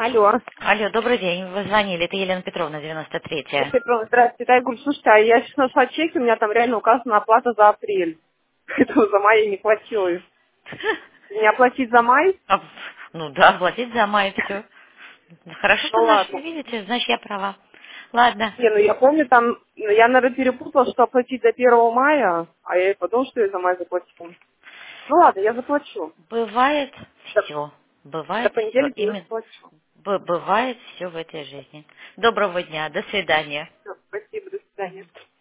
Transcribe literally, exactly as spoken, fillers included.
Алло. Алло, добрый день. Вы звонили. Это Елена Петровна, девяносто третья. Петровна, здравствуйте. Айгуль, слушайте, а я сейчас нашла чеки, у меня там реально указана оплата за апрель. Этого за май я не платила. Не оплатить за май? А, ну да, платить за май, все. Хорошо, Ну что нашли, ладно. видите, значит, я права. Ладно, Не, ну я помню там, ну, я, наверное, перепутала, что оплатить до первого мая, а я и подумала, что я за май заплатила. Ну ладно, я заплачу. бывает До, все. до Бывает все. понедельника я Именно заплачу. б- бывает все в этой жизни. Доброго дня, до свидания. Всё, спасибо, до свидания.